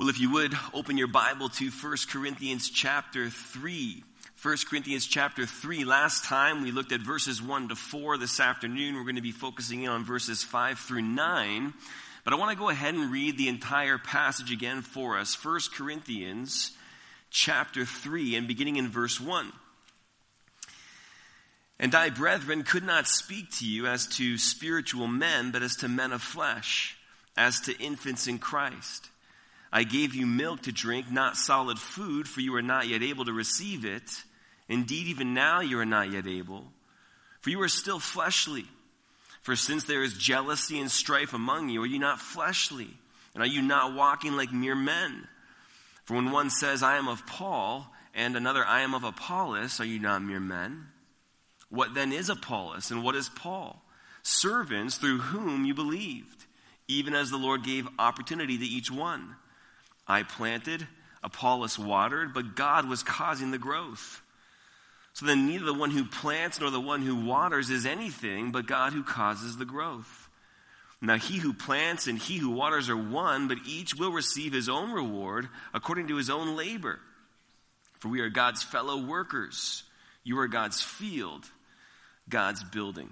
Well, if you would, open your Bible to 1 Corinthians chapter 3. 1 Corinthians chapter 3. Last time we looked at verses 1 to 4. This afternoon we're going to be focusing in on verses 5 through 9. But I want to go ahead and read the entire passage again for us. 1 Corinthians chapter 3 and beginning in verse 1. And I, brethren, could not speak to you as to spiritual men, but as to men of flesh, as to infants in Christ. I gave you milk to drink, not solid food, for you are not yet able to receive it. Indeed, even now you are not yet able, for you are still fleshly. For since there is jealousy and strife among you, are you not fleshly? And are you not walking like mere men? For when one says, I am of Paul, and another, I am of Apollos, are you not mere men? What then is Apollos, and what is Paul? Servants through whom you believed, even as the Lord gave opportunity to each one. I planted, Apollos watered, but God was causing the growth. So then neither the one who plants nor the one who waters is anything, but God who causes the growth. Now he who plants and he who waters are one, but each will receive his own reward according to his own labor. For we are God's fellow workers. You are God's field, God's building.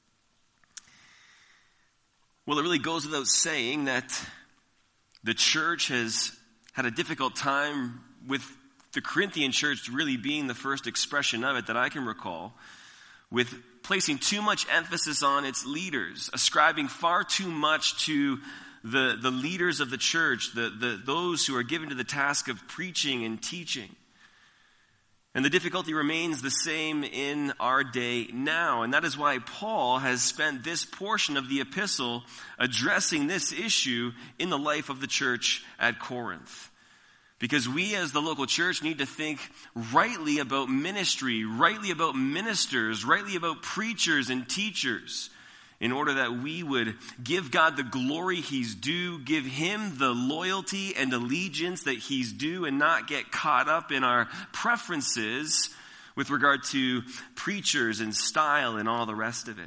Well, it really goes without saying that the church has had a difficult time with the Corinthian church really being the first expression of it that I can recall, with placing too much emphasis on its leaders, ascribing far too much to the leaders of the church, those who are given to the task of preaching and teaching. And the difficulty remains the same in our day now. And that is why Paul has spent this portion of the epistle addressing this issue in the life of the church at Corinth. Because we as the local church need to think rightly about ministry, rightly about ministers, rightly about preachers and teachers, in order that we would give God the glory he's due, give him the loyalty and allegiance that he's due, and not get caught up in our preferences with regard to preachers and style and all the rest of it.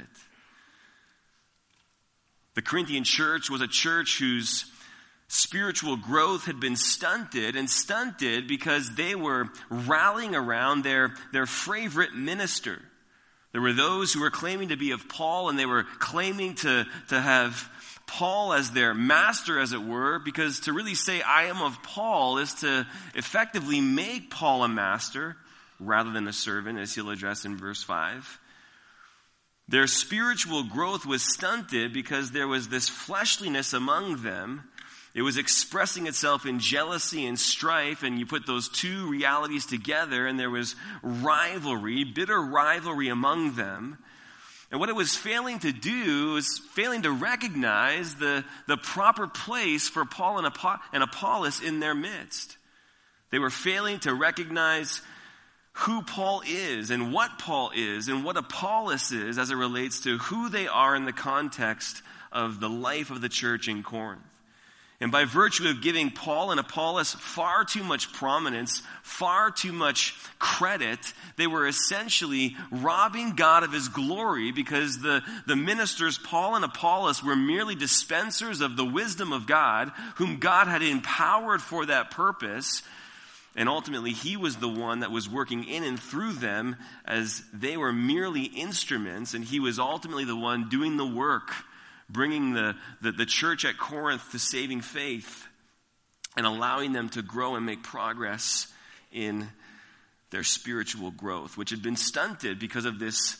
The Corinthian church was a church whose spiritual growth had been stunted because they were rallying around their favorite minister. There were those who were claiming to be of Paul, and they were claiming to have Paul as their master, as it were, because to really say, I am of Paul, is to effectively make Paul a master rather than a servant, as he'll address in verse 5. Their spiritual growth was stunted because there was this fleshliness among them. It was expressing itself in jealousy and strife, and you put those two realities together, and there was rivalry, bitter rivalry among them. And what it was failing to do was failing to recognize the proper place for Paul and Apollos in their midst. They were failing to recognize who Paul is and what Apollos is as it relates to who they are in the context of the life of the church in Corinth. And by virtue of giving Paul and Apollos far too much prominence, far too much credit, they were essentially robbing God of his glory, because the ministers Paul and Apollos were merely dispensers of the wisdom of God, whom God had empowered for that purpose. And ultimately, he was the one that was working in and through them, as they were merely instruments, and he was ultimately the one doing the work, bringing the church at Corinth to saving faith and allowing them to grow and make progress in their spiritual growth, which had been stunted because of this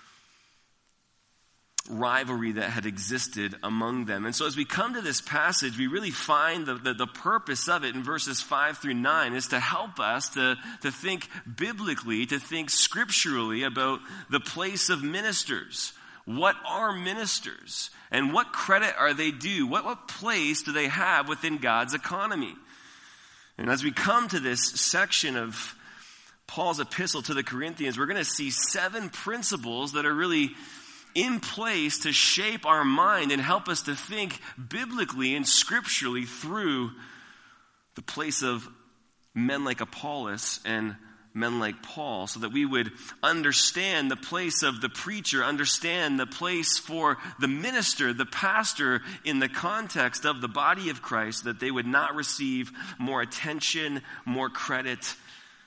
rivalry that had existed among them. And so as we come to this passage, we really find the purpose of it in verses 5 through 9 is to help us to think biblically, to think scripturally about the place of ministers. What are ministers? And what credit are they due? What place do they have within God's economy? And as we come to this section of Paul's epistle to the Corinthians, we're going to see 7 principles that are really in place to shape our mind and help us to think biblically and scripturally through the place of men like Apollos and men like Paul, so that we would understand the place of the preacher, understand the place for the minister, the pastor, in the context of the body of Christ, that they would not receive more attention, more credit,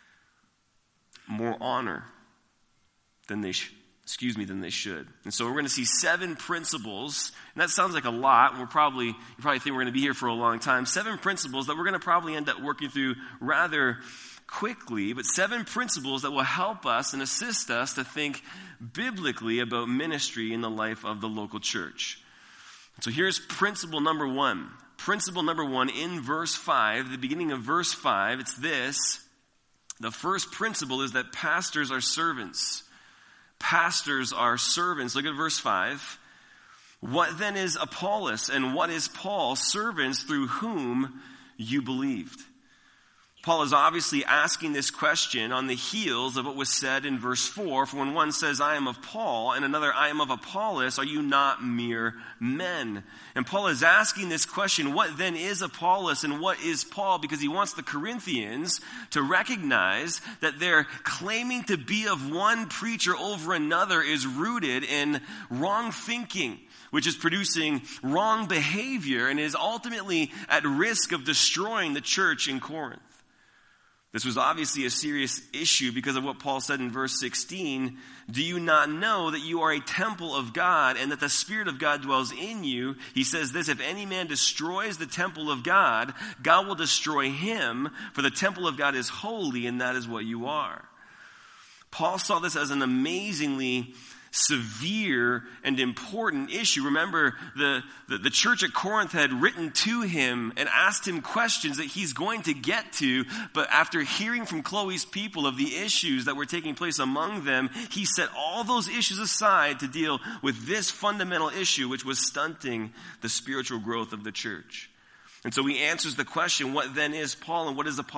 more honor than they should. Than they should. And so we're going to see 7 principles, and that sounds like a lot, and you probably think we're going to be here for a long time. 7 principles that we're going to probably end up working through rather quickly, but 7 principles that will help us and assist us to think biblically about ministry in the life of the local church. So here's principle number 1. Principle number 1 in verse 5, the beginning of verse 5, it's this. The first principle is that pastors are servants. Pastors are servants. Look at verse 5. What then is Apollos and what is Paul? Servants through whom you believed. Paul is obviously asking this question on the heels of what was said in verse 4. For when one says, I am of Paul, and another, I am of Apollos, are you not mere men? And Paul is asking this question, what then is Apollos and what is Paul? Because he wants the Corinthians to recognize that their claiming to be of one preacher over another is rooted in wrong thinking, which is producing wrong behavior and is ultimately at risk of destroying the church in Corinth. This was obviously a serious issue because of what Paul said in verse 16. Do you not know that you are a temple of God and that the Spirit of God dwells in you? He says this, if any man destroys the temple of God, God will destroy him, for the temple of God is holy, and that is what you are. Paul saw this as an amazingly severe and important issue. Remember, the church at Corinth had written to him and asked him questions that he's going to get to, but after hearing from Chloe's people of the issues that were taking place among them, he set all those issues aside to deal with this fundamental issue, which was stunting the spiritual growth of the church. And so he answers the question, what then is Paul and what is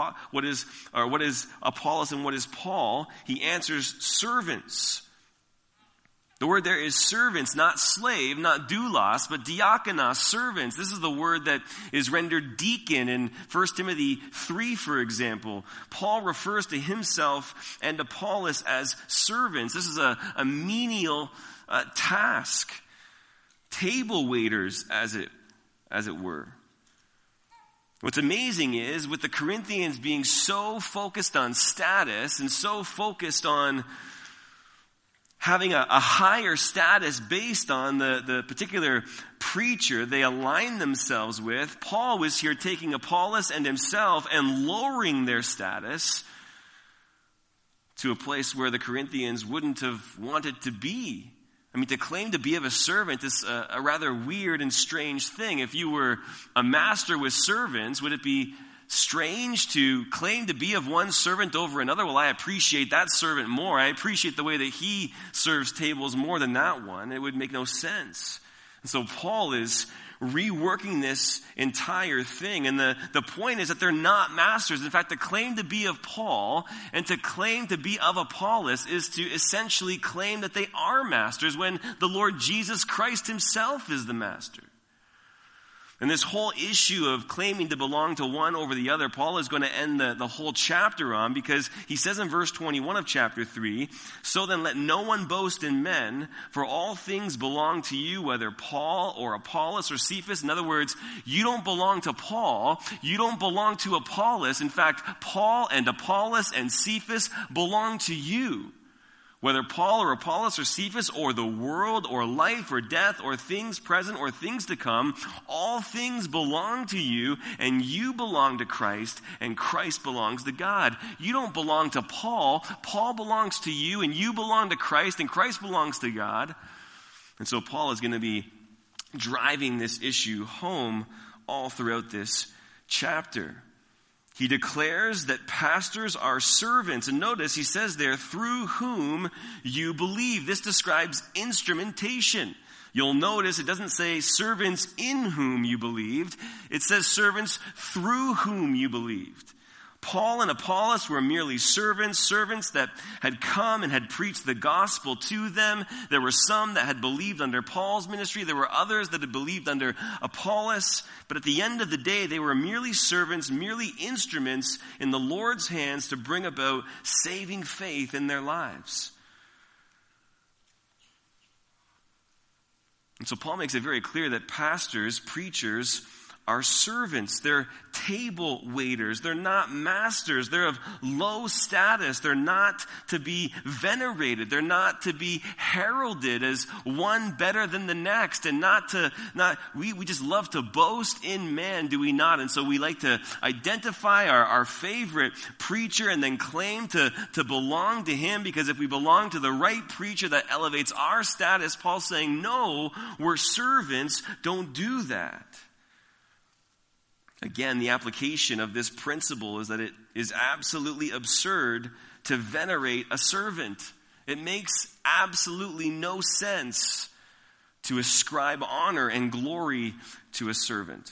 Apollos and what is Paul? He answers servants. The word there is servants, not slave, not doulos, but diakonos, servants. This is the word that is rendered deacon in 1 Timothy 3, for example. Paul refers to himself and Apollos as servants. This is a menial task. Table waiters, as it were. What's amazing is, with the Corinthians being so focused on status and so focused on having a higher status based on the particular preacher they aligned themselves with, Paul was here taking Apollos and himself and lowering their status to a place where the Corinthians wouldn't have wanted to be. I mean, to claim to be of a servant is a rather weird and strange thing. If you were a master with servants, would it be strange to claim to be of one servant over another? Well, I appreciate that servant more. I appreciate the way that he serves tables more than that one. It would make no sense. And so Paul is reworking this entire thing. And the point is that they're not masters. In fact, to claim to be of Paul and to claim to be of Apollos is to essentially claim that they are masters when the Lord Jesus Christ himself is the master. And this whole issue of claiming to belong to one over the other, Paul is going to end the whole chapter on, because he says in verse 21 of chapter 3, so then let no one boast in men, for all things belong to you, whether Paul or Apollos or Cephas. In other words, you don't belong to Paul, you don't belong to Apollos. In fact, Paul and Apollos and Cephas belong to you. Whether Paul or Apollos or Cephas or the world or life or death or things present or things to come, all things belong to you, and you belong to Christ, and Christ belongs to God. You don't belong to Paul. Paul belongs to you, and you belong to Christ, and Christ belongs to God. And so Paul is going to be driving this issue home all throughout this chapter. He declares that pastors are servants. And notice he says there, through whom you believe. This describes instrumentation. You'll notice it doesn't say servants in whom you believed. It says servants through whom you believed. Paul and Apollos were merely servants that had come and had preached the gospel to them. There were some that had believed under Paul's ministry. There were others that had believed under Apollos. But at the end of the day, they were merely servants, merely instruments in the Lord's hands to bring about saving faith in their lives. And so Paul makes it very clear that pastors, preachers, are servants. They're table waiters. They're not masters. They're of low status. They're not to be venerated. They're not to be heralded as one better than the next. And we just love to boast in man, do we not? And so we like to identify our favorite preacher and then claim to belong to him, because if we belong to the right preacher that elevates our status, Paul's saying, no, we're servants. Don't do that. Again, the application of this principle is that it is absolutely absurd to venerate a servant. It makes absolutely no sense to ascribe honor and glory to a servant.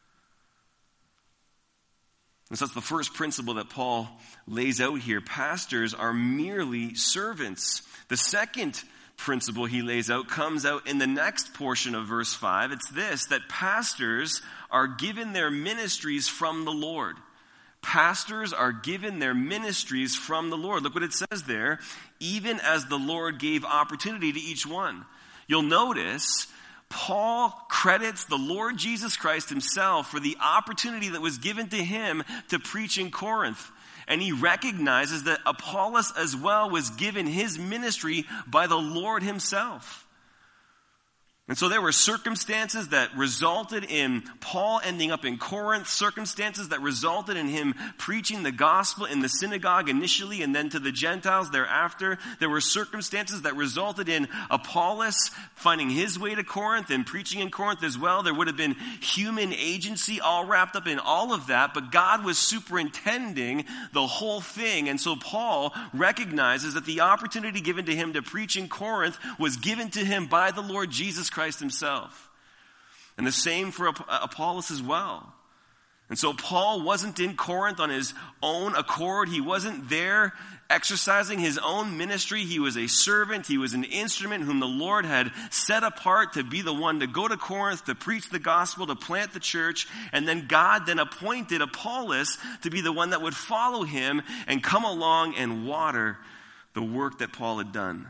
And so that's the first principle that Paul lays out here. Pastors are merely servants. The second principle he lays out comes out in the next portion of verse 5. It's this, that pastors are given their ministries from the Lord. Pastors are given their ministries from the Lord. Look what it says there. Even as the Lord gave opportunity to each one. You'll notice Paul credits the Lord Jesus Christ himself for the opportunity that was given to him to preach in Corinth. And he recognizes that Apollos as well was given his ministry by the Lord himself. And so there were circumstances that resulted in Paul ending up in Corinth, circumstances that resulted in him preaching the gospel in the synagogue initially and then to the Gentiles thereafter. There were circumstances that resulted in Apollos finding his way to Corinth and preaching in Corinth as well. There would have been human agency all wrapped up in all of that, but God was superintending the whole thing. And so Paul recognizes that the opportunity given to him to preach in Corinth was given to him by the Lord Jesus Christ himself. And the same for Apollos as well. And so Paul wasn't in Corinth on his own accord. He wasn't there exercising his own ministry. He was a servant. He was an instrument whom the Lord had set apart to be the one to go to Corinth, to preach the gospel, to plant the church. And then God then appointed Apollos to be the one that would follow him and come along and water the work that Paul had done.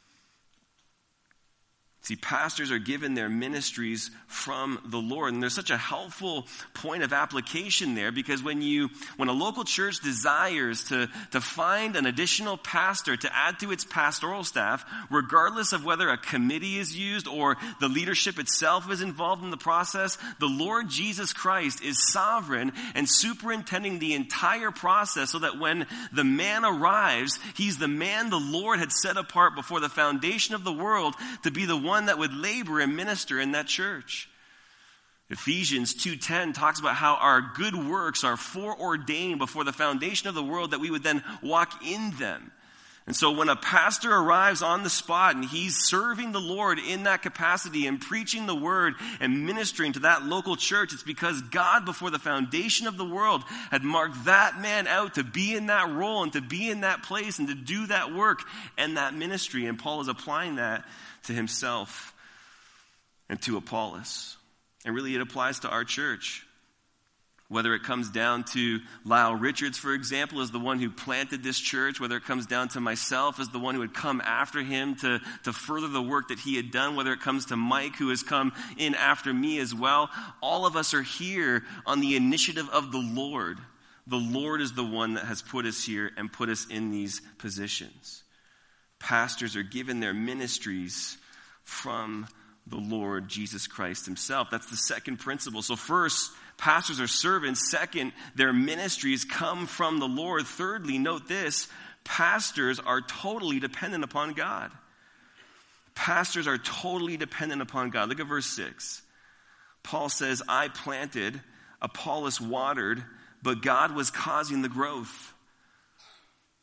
See, pastors are given their ministries from the Lord. And there's such a helpful point of application there, because when a local church desires to find an additional pastor to add to its pastoral staff, regardless of whether a committee is used or the leadership itself is involved in the process, the Lord Jesus Christ is sovereign and superintending the entire process, so that when the man arrives, he's the man the Lord had set apart before the foundation of the world to be the one that would labor and minister in that church. Ephesians 2:10 talks about how our good works are foreordained before the foundation of the world, that we would then walk in them. And so when a pastor arrives on the spot and he's serving the Lord in that capacity and preaching the word and ministering to that local church, it's because God, before the foundation of the world, had marked that man out to be in that role and to be in that place and to do that work and that ministry. And Paul is applying that to himself and to Apollos. And really it applies to our church. Whether it comes down to Lyle Richards, for example, as the one who planted this church, whether it comes down to myself as the one who had come after him to further the work that he had done, whether it comes to Mike, who has come in after me as well, all of us are here on the initiative of the Lord. The Lord is the one that has put us here and put us in these positions. Pastors are given their ministries from the Lord Jesus Christ himself. That's the second principle. So first, pastors are servants. Second, their ministries come from the Lord. Thirdly, note this, pastors are totally dependent upon God. Pastors are totally dependent upon God. Look at verse 6. Paul says, I planted, Apollos watered, but God was causing the growth.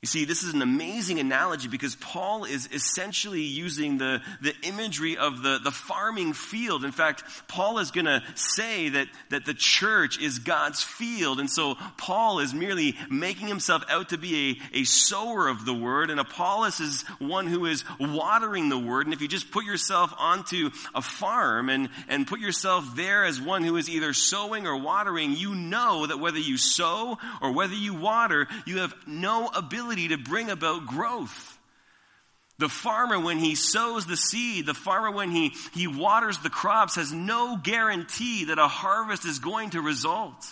You see, this is an amazing analogy because Paul is essentially using the imagery of the farming field. In fact, Paul is going to say that the church is God's field. And so Paul is merely making himself out to be a sower of the word, and Apollos is one who is watering the word. And if you just put yourself onto a farm and put yourself there as one who is either sowing or watering, you know that whether you sow or whether you water, you have no ability to bring about growth. The farmer, when he sows the seed, the farmer, when he waters the crops, has no guarantee that a harvest is going to result.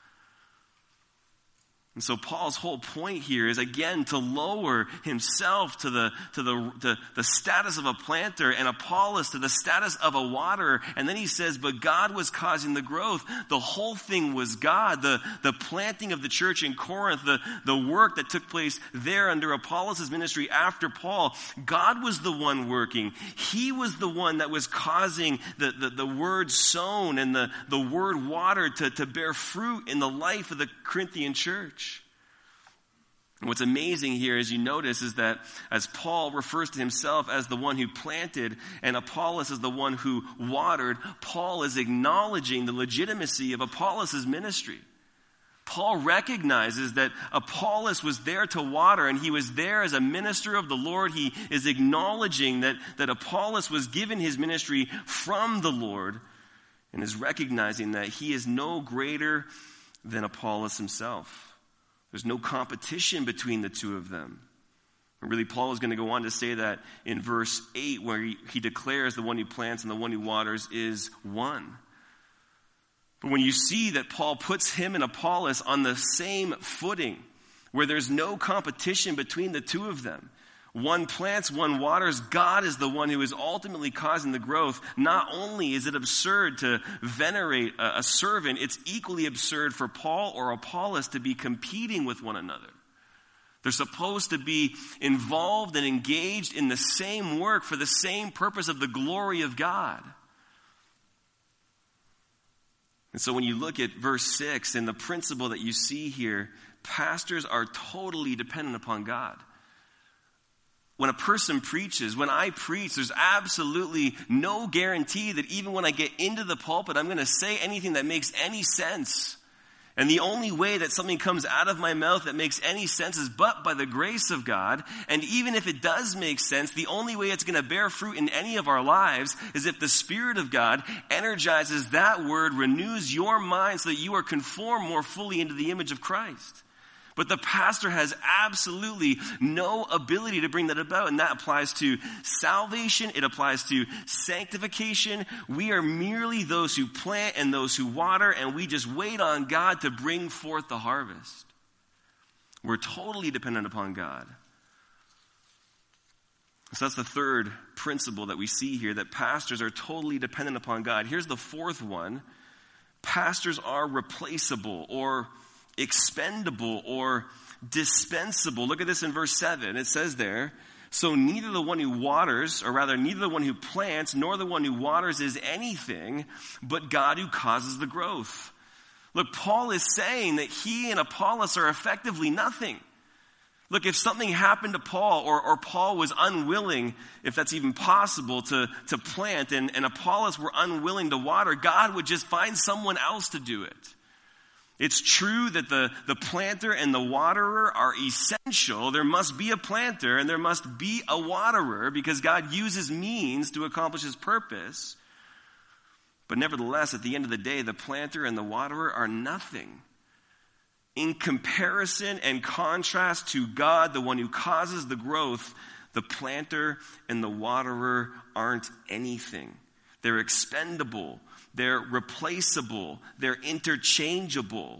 And so Paul's whole point here is, again, to lower himself to the status of a planter, and Apollos to the status of a waterer. And then he says, but God was causing the growth. The whole thing was God. The planting of the church in Corinth, the work that took place there under Apollos' ministry after Paul, God was the one working. He was the one that was causing the word sown and the word watered to bear fruit in the life of the Corinthian church. And what's amazing here, as you notice, is that as Paul refers to himself as the one who planted and Apollos as the one who watered, Paul is acknowledging the legitimacy of Apollos' ministry. Paul recognizes that Apollos was there to water, and he was there as a minister of the Lord. He is acknowledging that Apollos was given his ministry from the Lord, and is recognizing that he is no greater than Apollos himself. There's no competition between the two of them. And really, Paul is going to go on to say that in verse 8, where he declares the one who plants and the one who waters is one. But when you see that Paul puts him and Apollos on the same footing, where there's no competition between the two of them, one plants, one waters, God is the one who is ultimately causing the growth. Not only is it absurd to venerate a servant, it's equally absurd for Paul or Apollos to be competing with one another. They're supposed to be involved and engaged in the same work for the same purpose of the glory of God. And so when you look at verse 6 and the principle that you see here, pastors are totally dependent upon God. When a person preaches, when I preach, there's absolutely no guarantee that even when I get into the pulpit, I'm going to say anything that makes any sense. And the only way that something comes out of my mouth that makes any sense is but by the grace of God. And even if it does make sense, the only way it's going to bear fruit in any of our lives is if the Spirit of God energizes that word, renews your mind so that you are conformed more fully into the image of Christ. But the pastor has absolutely no ability to bring that about, and that applies to salvation. It applies to sanctification. We are merely those who plant and those who water, and we just wait on God to bring forth the harvest. We're totally dependent upon God. So that's the third principle that we see here, that pastors are totally dependent upon God. Here's the fourth one. Pastors are replaceable or expendable or dispensable. Look at this in verse 7. It says there, so neither the one who waters, or rather neither the one who plants, nor the one who waters is anything, but God who causes the growth. Look, Paul is saying that he and Apollos are effectively nothing. Look, if something happened to Paul, or Paul was unwilling, if that's even possible, to plant, and Apollos were unwilling to water, God would just find someone else to do it. It's true that the planter and the waterer are essential. There must be a planter and there must be a waterer because God uses means to accomplish his purpose. But nevertheless, at the end of the day, the planter and the waterer are nothing. In comparison and contrast to God, the one who causes the growth, the planter and the waterer aren't anything. They're expendable. They're replaceable. They're interchangeable.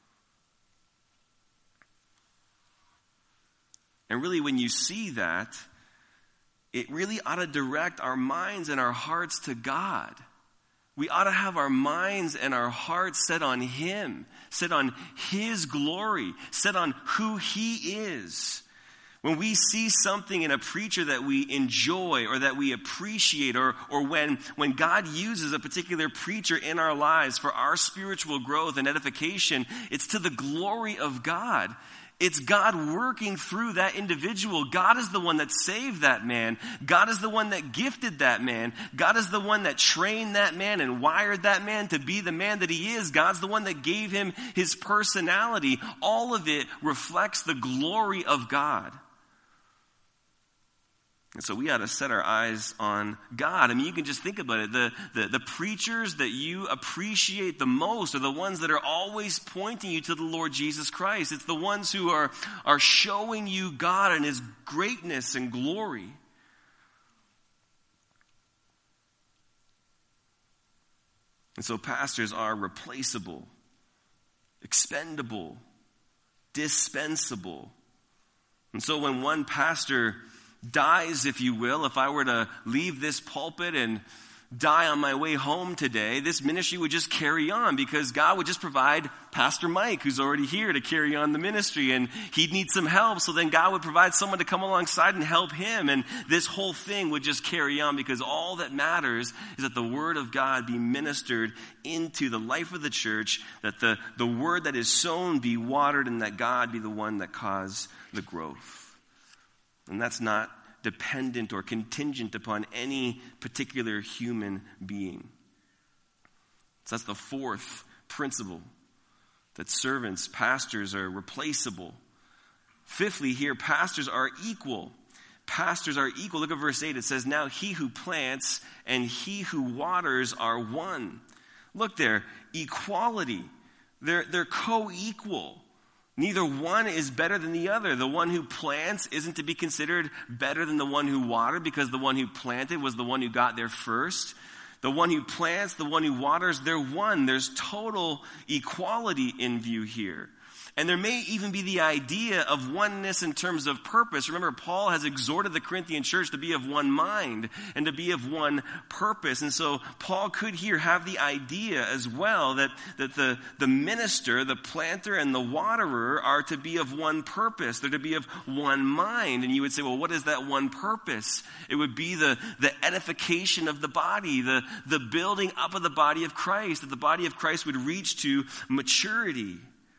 And really, when you see that, it really ought to direct our minds and our hearts to God. We ought to have our minds and our hearts set on Him, set on His glory, set on who He is. When we see something in a preacher that we enjoy or that we appreciate, or when God uses a particular preacher in our lives for our spiritual growth and edification, it's to the glory of God. It's God working through that individual. God is the one that saved that man. God is the one that gifted that man. God is the one that trained that man and wired that man to be the man that he is. God's the one that gave him his personality. All of it reflects the glory of God. And so we ought to set our eyes on God. I mean, you can just think about it. The preachers that you appreciate the most are the ones that are always pointing you to the Lord Jesus Christ. It's the ones who are showing you God and his greatness and glory. And so pastors are replaceable, expendable, dispensable. And so when one pastor dies, if you will, if I were to leave this pulpit and die on my way home today, this ministry would just carry on because God would just provide Pastor Mike, who's already here, to carry on the ministry, and he'd need some help, so then God would provide someone to come alongside and help him, and this whole thing would just carry on because all that matters is that the word of God be ministered into the life of the church, that the word that is sown be watered, and that God be the one that caused the growth. And that's not dependent or contingent upon any particular human being. So that's the fourth principle, that servants, pastors are replaceable. Fifthly, here, pastors are equal. Pastors are equal. Look at verse 8. It says, now he who plants and he who waters are one. Look there, equality. They're co-equal. Neither one is better than the other. The one who plants isn't to be considered better than the one who watered because the one who planted was the one who got there first. The one who plants, the one who waters, they're one. There's total equality in view here. And there may even be the idea of oneness in terms of purpose. Remember, Paul has exhorted the Corinthian church to be of one mind and to be of one purpose. And so Paul could here have the idea as well that the minister, the planter, and the waterer are to be of one purpose. They're to be of one mind. And you would say, well, what is that one purpose? It would be the edification of the body, the building up of the body of Christ, that the body of Christ would reach to maturity.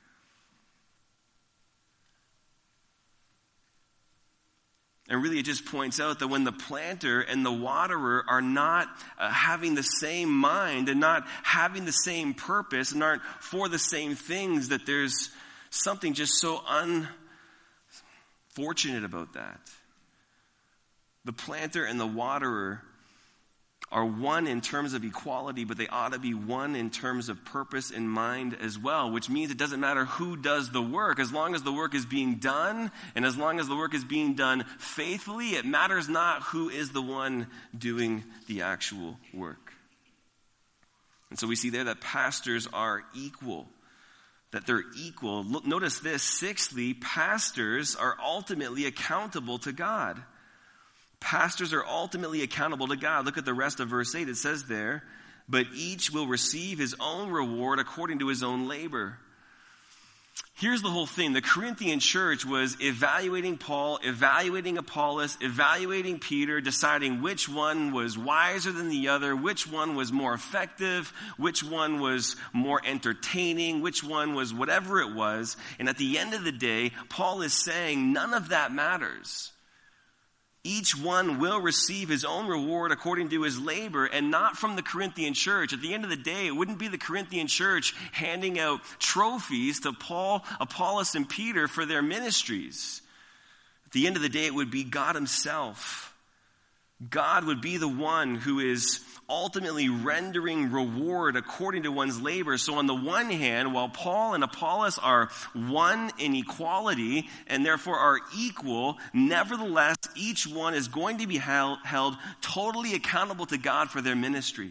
And really it just points out that when the planter and the waterer are not having the same mind and not having the same purpose and aren't for the same things, that there's something just so unfortunate about that. The planter and the waterer are one in terms of equality, but they ought to be one in terms of purpose and mind as well, which means it doesn't matter who does the work. As long as the work is being done, and as long as the work is being done faithfully, it matters not who is the one doing the actual work. And so we see there that pastors are equal, that they're equal. Look, notice this. Sixthly, pastors are ultimately accountable to God. Pastors are ultimately accountable to God. Look at the rest of verse 8. It says there, but each will receive his own reward according to his own labor. Here's the whole thing. The Corinthian church was evaluating Paul, evaluating Apollos, evaluating Peter, deciding which one was wiser than the other, which one was more effective, which one was more entertaining, which one was whatever it was. And at the end of the day, Paul is saying none of that matters. Each one will receive his own reward according to his labor, and not from the Corinthian church. At the end of the day, it wouldn't be the Corinthian church handing out trophies to Paul, Apollos, and Peter for their ministries. At the end of the day, it would be God himself. God would be the one who is ultimately rendering reward according to one's labor. So on the one hand, while Paul and Apollos are one in equality and therefore are equal, nevertheless, each one is going to be held totally accountable to God for their ministry.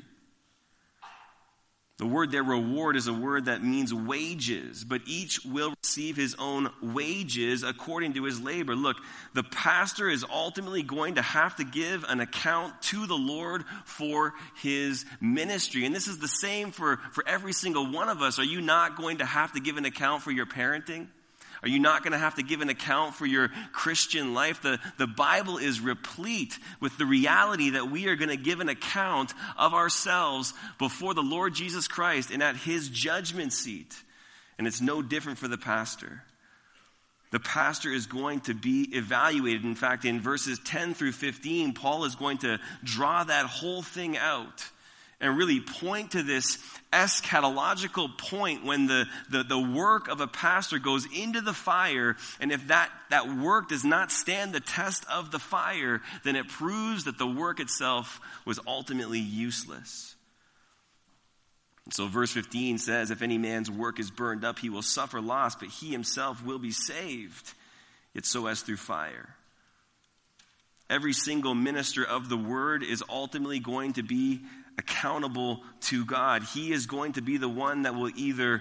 The word there, reward, is a word that means wages, but each will receive his own wages according to his labor. Look, the pastor is ultimately going to have to give an account to the Lord for his ministry. And this is the same for every single one of us. Are you not going to have to give an account for your parenting? Are you not going to have to give an account for your Christian life? The Bible is replete with the reality that we are going to give an account of ourselves before the Lord Jesus Christ and at his judgment seat. And it's no different for the pastor. the pastor is going to be evaluated. In fact, in verses 10 through 15, Paul is going to draw that whole thing out and really point to this eschatological point when the work of a pastor goes into the fire, and if that work does not stand the test of the fire, then it proves that the work itself was ultimately useless. So verse 15 says, if any man's work is burned up, he will suffer loss, but he himself will be saved, yet so as through fire. Every single minister of the word is ultimately going to be accountable to God. He is going to be the one that will either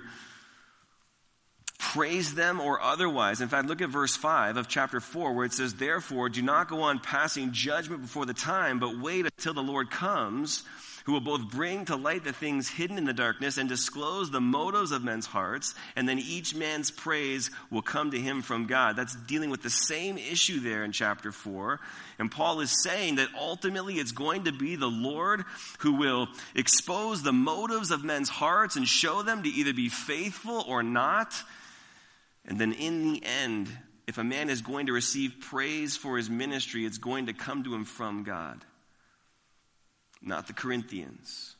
praise them or otherwise. In fact, look at verse 5 of chapter 4 where it says, therefore, do not go on passing judgment before the time, but wait until the Lord comes, who will both bring to light the things hidden in the darkness and disclose the motives of men's hearts, and then each man's praise will come to him from God. That's dealing with the same issue there in chapter 4. And Paul is saying that ultimately it's going to be the Lord who will expose the motives of men's hearts and show them to either be faithful or not. And then in the end, if a man is going to receive praise for his ministry, it's going to come to him from God, not the Corinthians.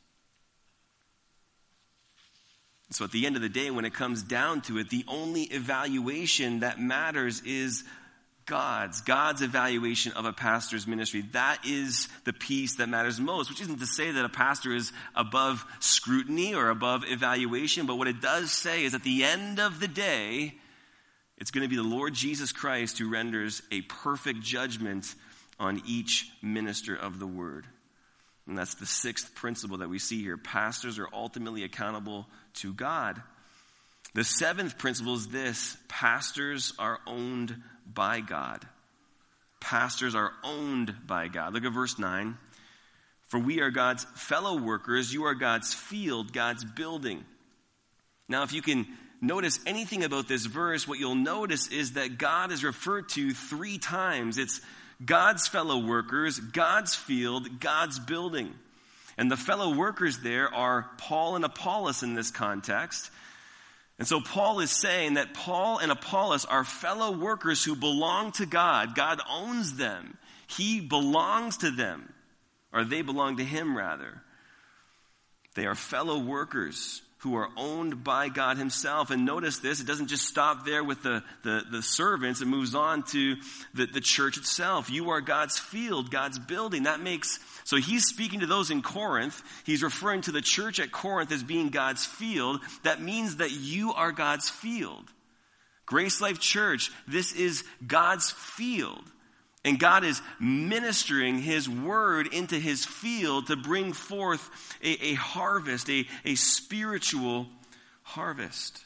So at the end of the day, when it comes down to it, the only evaluation that matters is God's evaluation of a pastor's ministry. That is the piece that matters most, which isn't to say that a pastor is above scrutiny or above evaluation, but what it does say is at the end of the day, it's going to be the Lord Jesus Christ who renders a perfect judgment on each minister of the word. And that's the sixth principle that we see here. Pastors are ultimately accountable to God. The seventh principle is this: pastors are owned by God. Pastors are owned by God. Look at verse 9. For we are God's fellow workers. You are God's field, God's building. Now, if you can notice anything about this verse, what you'll notice is that God is referred to 3 times. It's God's fellow workers, God's field, God's building. And the fellow workers there are Paul and Apollos in this context. And so Paul is saying that Paul and Apollos are fellow workers who belong to God. God owns them. He belongs to them. Or they belong to him, rather. They are fellow workers who are owned by God himself. And notice this, it doesn't just stop there with the servants. It moves on to the church itself. You are God's field, God's building. So he's speaking to those in Corinth. He's referring to the church at Corinth as being God's field. That means that you are God's field. Grace Life Church, this is God's field. And God is ministering his word into his field to bring forth a harvest, a spiritual harvest.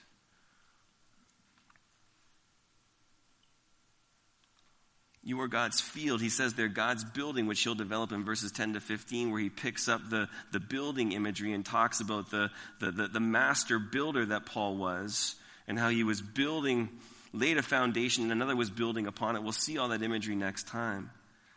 You are God's field. He says they're God's building, which he'll develop in verses 10 to 15, where he picks up the building imagery and talks about the master builder that Paul was and how he was building, laid a foundation, and another was building upon it. We'll see all that imagery next time.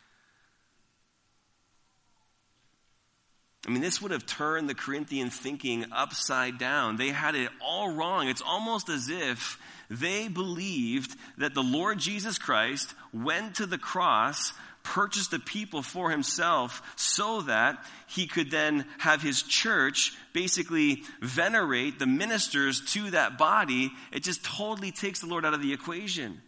I mean, this would have turned the Corinthian thinking upside down. They had it all wrong. It's almost as if they believed that the Lord Jesus Christ went to the cross, purchased a people for himself so that he could then have his church basically venerate the ministers to that body. It just totally takes the Lord out of the equation.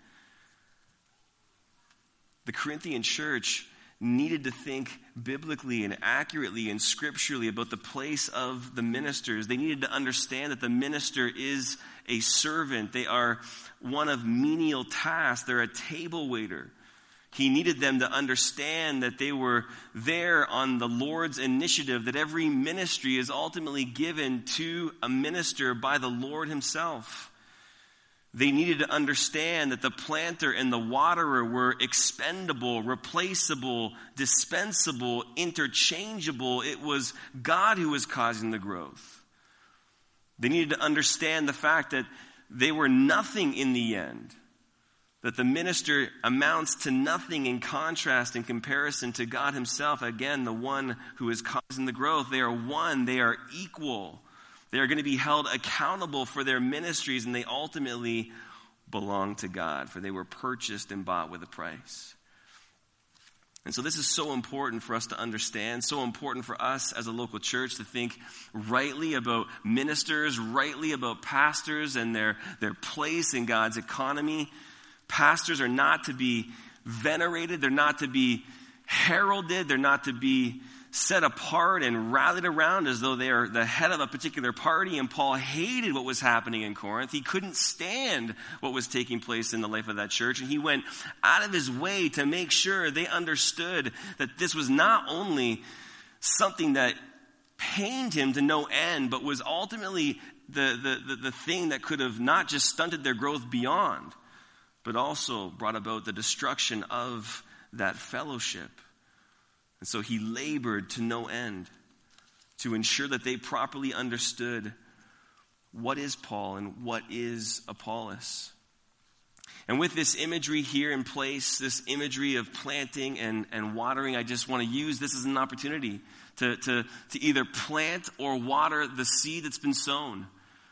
The Corinthian church needed to think biblically and accurately and scripturally about the place of the ministers. They needed to understand that the minister is a servant. They are one of menial tasks. They're a table waiter. He needed them to understand that they were there on the Lord's initiative, that every ministry is ultimately given to a minister by the Lord himself. They needed to understand that the planter and the waterer were expendable, replaceable, dispensable, interchangeable. It was God who was causing the growth. They needed to understand the fact that they were nothing in the end, that the minister amounts to nothing in contrast, in comparison to God himself, again, the one who is causing the growth. They are one, they are equal. They are going to be held accountable for their ministries, and they ultimately belong to God, for they were purchased and bought with a price. And so this is so important for us to understand, so important for us as a local church to think rightly about ministers, rightly about pastors and their place in God's economy. Pastors are not to be venerated, they're not to be heralded, they're not to be set apart and rallied around as though they are the head of a particular party. And Paul hated what was happening in Corinth. He couldn't stand what was taking place in the life of that church. And he went out of his way to make sure they understood that this was not only something that pained him to no end, but was ultimately the thing that could have not just stunted their growth beyond, but also brought about the destruction of that fellowship. And so he labored to no end to ensure that they properly understood what is Paul and what is Apollos. And with this imagery here in place, this imagery of planting and watering, I just want to use this as an opportunity to either plant or water the seed that's been sown.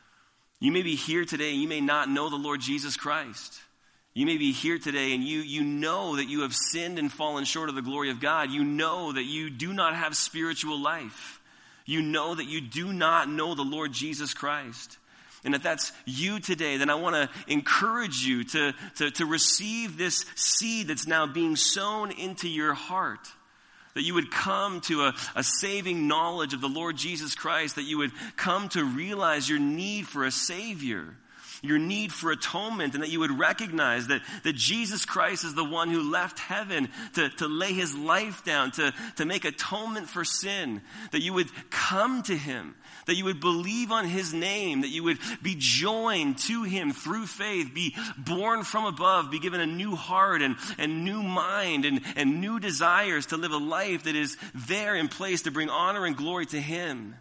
You may be here today and you may not know the Lord Jesus Christ. You may be here today and you know that you have sinned and fallen short of the glory of God. You know that you do not have spiritual life. You know that you do not know the Lord Jesus Christ. And if that's you today, then I want to encourage you to receive this seed that's now being sown into your heart. That you would come to a saving knowledge of the Lord Jesus Christ. That you would come to realize your need for a Savior. Your need for atonement, and that you would recognize that Jesus Christ is the one who left heaven to lay his life down, to make atonement for sin. That you would come to him, that you would believe on his name, that you would be joined to him through faith, be born from above, be given a new heart and new mind and new desires to live a life that is there in place to bring honor and glory to him.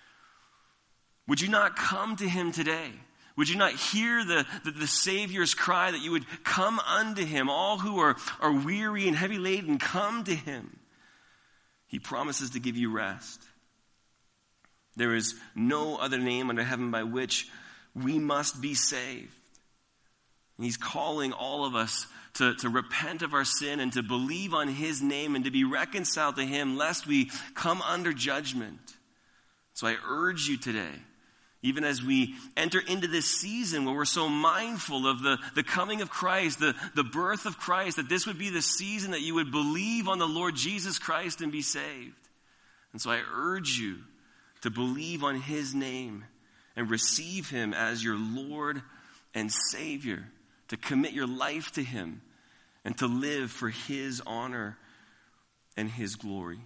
Would you not come to him today? Would you not hear the Savior's cry that you would come unto him? All who are weary and heavy laden, come to him. He promises to give you rest. There is no other name under heaven by which we must be saved. And he's calling all of us to repent of our sin and to believe on his name and to be reconciled to him, lest we come under judgment. So I urge you today, even as we enter into this season where we're so mindful of the coming of Christ, the birth of Christ, that this would be the season that you would believe on the Lord Jesus Christ and be saved. And so I urge you to believe on his name and receive him as your Lord and Savior, to commit your life to him and to live for his honor and his glory.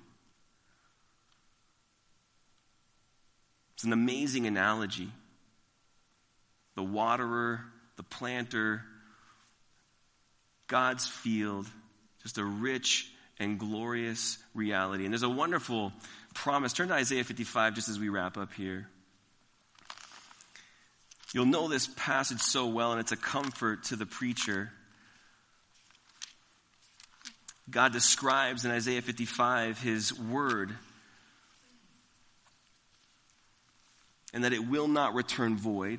It's an amazing analogy. The waterer, the planter, God's field, just a rich and glorious reality. And there's a wonderful promise. Turn to Isaiah 55 just as we wrap up here. You'll know this passage so well, and it's a comfort to the preacher. God describes in Isaiah 55 his word, and that it will not return void.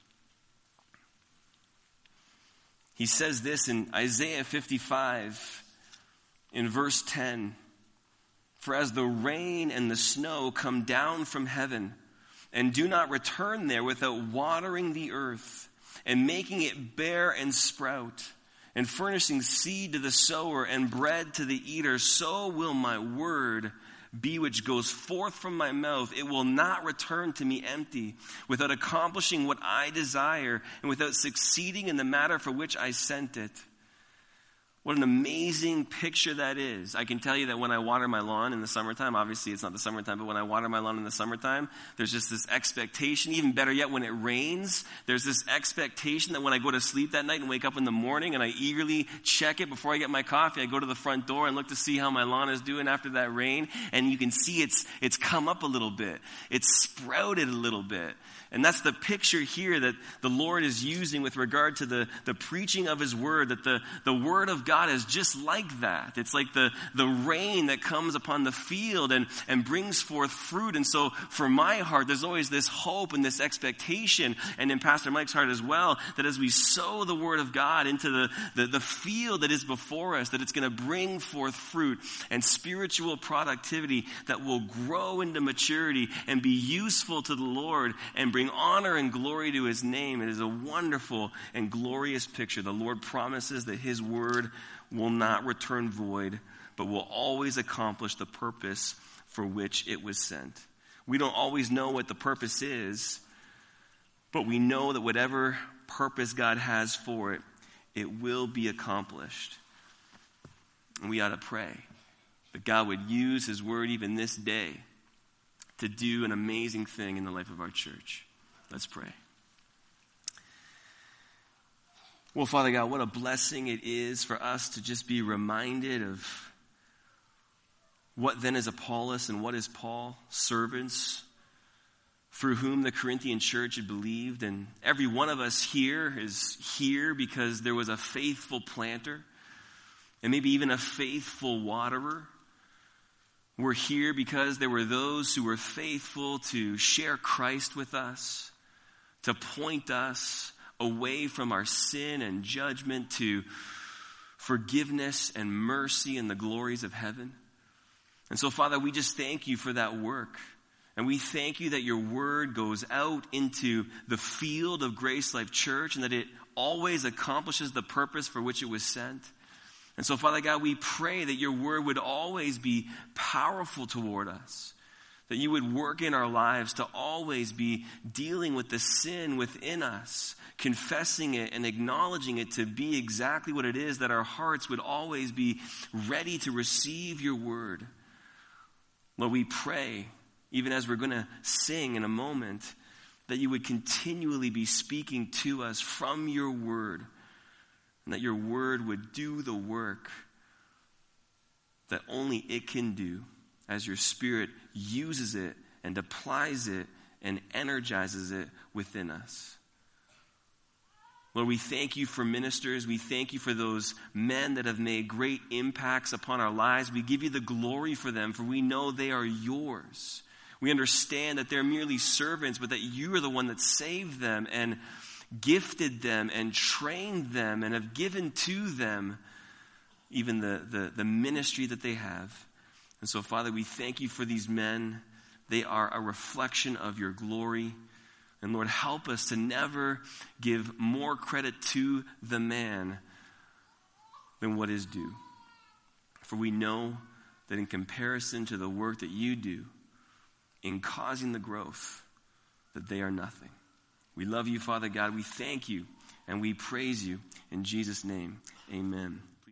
He says this in Isaiah 55 in verse 10. For as the rain and the snow come down from heaven and do not return there without watering the earth and making it bear and sprout and furnishing seed to the sower and bread to the eater, so will my word be which goes forth from my mouth. It will not return to me empty, without accomplishing what I desire and without succeeding in the matter for which I sent it. What an amazing picture that is. I can tell you that when I water my lawn in the summertime, obviously it's not the summertime, but when I water my lawn in the summertime, there's just this expectation. Even better yet, when it rains, there's this expectation that when I go to sleep that night and wake up in the morning and I eagerly check it before I get my coffee, I go to the front door and look to see how my lawn is doing after that rain. And you can see it's come up a little bit. It's sprouted a little bit. And that's the picture here that the Lord is using with regard to the preaching of his word, that the word of God God is just like that. It's like the rain that comes upon the field and brings forth fruit. And so for my heart, there's always this hope and this expectation, and in Pastor Mike's heart as well, that as we sow the word of God into the field that is before us, that it's going to bring forth fruit and spiritual productivity that will grow into maturity and be useful to the Lord and bring honor and glory to his name. It is a wonderful and glorious picture. The Lord promises that his word will not return void, but will always accomplish the purpose for which it was sent. We don't always know what the purpose is, but we know that whatever purpose God has for it, it will be accomplished. And we ought to pray that God would use his word even this day to do an amazing thing in the life of our church. Let's pray. Well, Father God, what a blessing it is for us to just be reminded of what then is Apollos and what is Paul, servants through whom the Corinthian church had believed. And every one of us here is here because there was a faithful planter and maybe even a faithful waterer. We're here because there were those who were faithful to share Christ with us, to point us away from our sin and judgment to forgiveness and mercy and the glories of heaven. And so, Father, we just thank you for that work. And we thank you that your word goes out into the field of Grace Life Church and that it always accomplishes the purpose for which it was sent. And so, Father God, we pray that your word would always be powerful toward us, that you would work in our lives to always be dealing with the sin within us, confessing it and acknowledging it to be exactly what it is, that our hearts would always be ready to receive your word. Lord, we pray, even as we're going to sing in a moment, that you would continually be speaking to us from your word, and that your word would do the work that only it can do as your Spirit uses it and applies it and energizes it within us. Lord, we thank you for ministers. We thank you for those men that have made great impacts upon our lives. We give you the glory for them, for we know they are yours. We understand that they're merely servants, but that you are the one that saved them and gifted them and trained them and have given to them even the ministry that they have. And so, Father, we thank you for these men. They are a reflection of your glory. And Lord, help us to never give more credit to the man than what is due. For we know that in comparison to the work that you do in causing the growth, that they are nothing. We love you, Father God. We thank you and we praise you. In Jesus' name, amen.